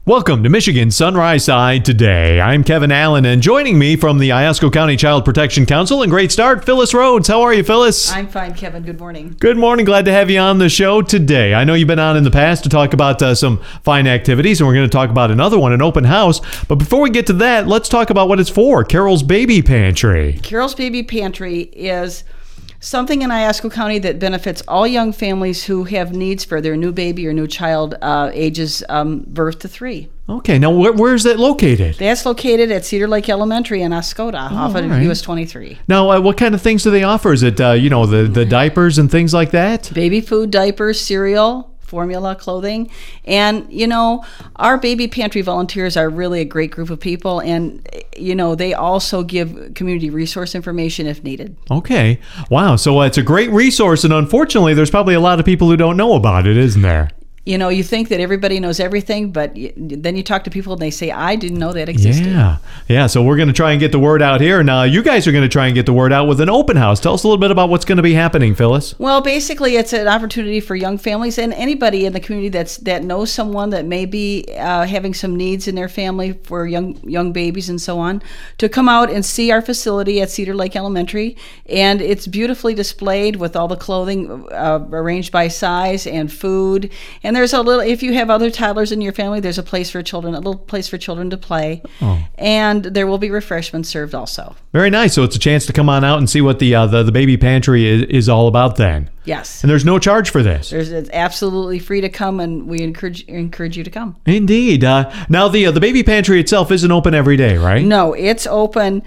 Welcome to Michigan Sunrise Side Today. I'm Kevin Allen, and joining me from the Iosco County Child Protection Council, and great start, Phyllis Rhodes. How are you, Phyllis? I'm fine, Kevin. Good morning. Good morning. Glad to have you on the show today. I know you've been on in the past to talk about some fine activities, and we're going to talk about another one, an open house. But before we get to that, let's talk about what it's for, Carol's Baby Pantry. Carol's Baby Pantry is something in Iosco County that benefits all young families who have needs for their new baby or new child ages birth to 3. Okay, now where's that located? That's located at Cedar Lake Elementary in Oscoda, off of right. US 23. Now, what kind of things do they offer? Is it, the diapers and things like that? Baby food, diapers, cereal, formula, clothing. And, our baby pantry volunteers are really a great group of people. And, they also give community resource information if needed. Okay. Wow. So it's a great resource. And unfortunately, there's probably a lot of people who don't know about it, isn't there? You think that everybody knows everything, but then you talk to people and they say, I didn't know that existed. Yeah. So we're going to try and get the word out here. Now, you guys are going to try and get the word out with an open house. Tell us a little bit about what's going to be happening, Phyllis. Well, basically, it's an opportunity for young families and anybody in the community that knows someone that may be having some needs in their family for young babies and so on, to come out and see our facility at Cedar Lake Elementary. And it's beautifully displayed with all the clothing arranged by size and food. And there's if you have other toddlers in your family, there's a little place for children to play. Oh. And there will be refreshments served also. Very nice. So it's a chance to come on out and see what the baby pantry is all about then. Yes. And there's no charge for this. It's absolutely free to come, and we encourage you to come. Indeed. Now, the baby pantry itself isn't open every day, right? No, it's open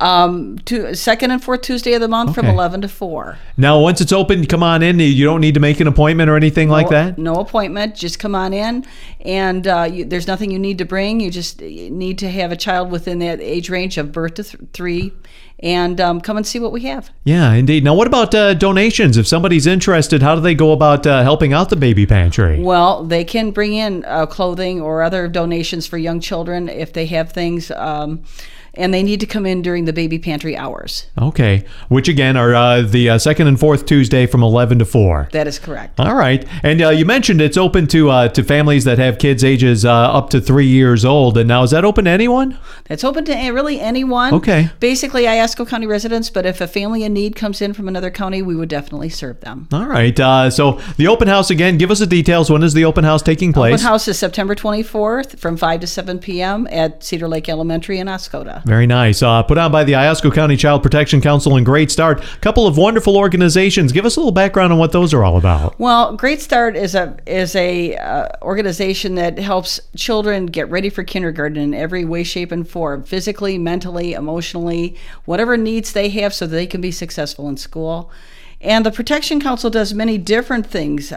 second and fourth Tuesday of the month from 11 to 4. Now, once it's open, come on in. You don't need to make an appointment or anything like that? No appointment. Just come on in, and there's nothing you need to bring. You just need to have a child within that age range of birth to 3, and come and see what we have. Yeah, indeed. Now, what about donations? If somebody's interested, how do they go about helping out the baby pantry? Well, they can bring in clothing or other donations for young children if they have things. And they need to come in during the baby pantry hours. Okay, which again are the second and fourth Tuesday from 11 to 4. That is correct. All right, and you mentioned it's open to families that have kids ages up to 3 years old. And now, is that open to anyone? That's open to really anyone. Okay. Basically, Iosco County residents, but if a family in need comes in from another county, we would definitely serve them. All right, so the open house, again, give us the details. When is the open house taking place? Open house is September 24th from 5 to 7 p.m. at Cedar Lake Elementary in Oscoda. Very nice. Put on by the Iosco County Child Protection Council, and Great Start. A couple of wonderful organizations. Give us a little background on what those are all about. Well, Great Start is a organization that helps children get ready for kindergarten in every way, shape, and form, physically, mentally, emotionally, whatever needs they have so that they can be successful in school. And the Protection Council does many different things.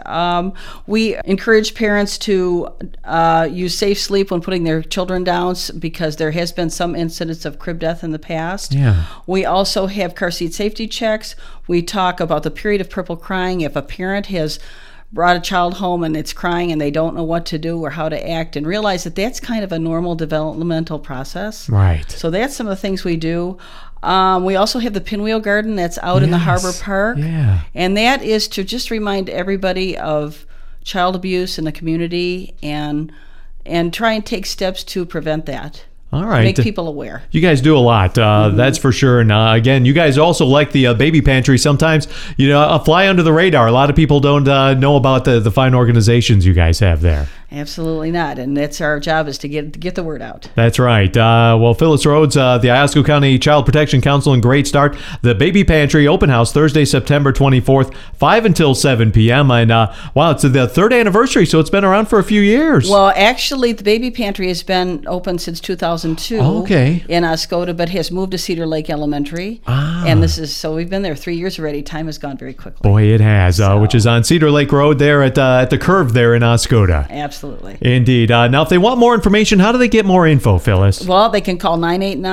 We encourage parents to use safe sleep when putting their children down, because there has been some incidents of crib death in the past. Yeah. We also have car seat safety checks. We talk about the period of purple crying. If a parent has brought a child home and it's crying and they don't know what to do or how to act, and realize that that's kind of a normal developmental process. Right. So that's some of the things we do. We also have the Pinwheel Garden that's out in the Harbor Park. Yeah. And that is to just remind everybody of child abuse in the community and try and take steps to prevent that. All right. Make people aware. You guys do a lot, that's for sure. And again, you guys also like the baby pantry. Sometimes, fly under the radar. A lot of people don't know about the fine organizations you guys have there. Absolutely not. And that's our job, is to get the word out. That's right. Well, Phyllis Rhodes, the Iosco County Child Protection Council, and Great Start. The Baby Pantry open house Thursday, September 24th, 5 until 7 p.m. And wow, it's the third anniversary, so it's been around for a few years. Well, actually, the Baby Pantry has been open since 2002 in Oscoda, but has moved to Cedar Lake Elementary. And so we've been there 3 years already. Time has gone very quickly. Boy, it has, which is on Cedar Lake Road there at the curve there in Oscoda. Absolutely. Indeed. Now, if they want more information, how do they get more info, Phyllis? Well, they can call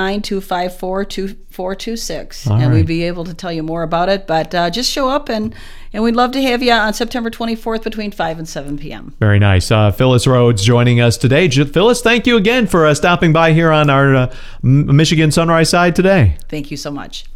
989-254-2426, and we'd be able to tell you more about it. But just show up, and we'd love to have you on September 24th between 5 and 7 p.m. Very nice. Phyllis Rhodes joining us today. Phyllis, thank you again for stopping by here on our Michigan Sunrise Side today. Thank you so much.